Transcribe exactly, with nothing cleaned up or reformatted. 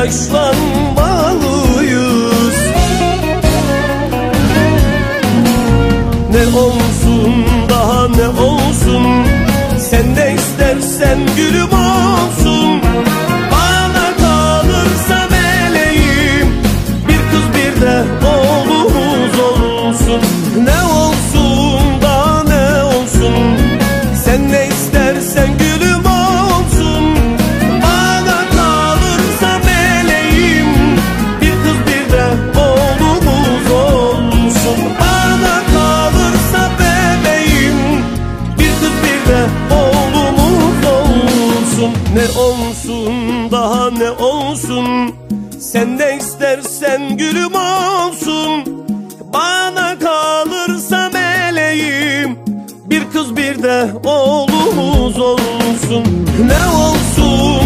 yaşlanmalıyız. Ne olsun daha ne olsun, sen ne istersen gülüm olsun. Bana kalırsa meleğim, bir kız bir de oğlumuz olsun. Ne olsun daha ne olsun, sen ne istersen gülüm olsun. Bana kalırsa meleğim, bir kız bir de oğlumuz olsun. Bana kalırsa bebeğim, bir kız bir de oğlumuz olsun. Ne olsun daha ne olsun, sen ne istersen gülüm olsun. Bana kalırsa meleğim, bir kız bir de oğlumuz olsun. Ne olsun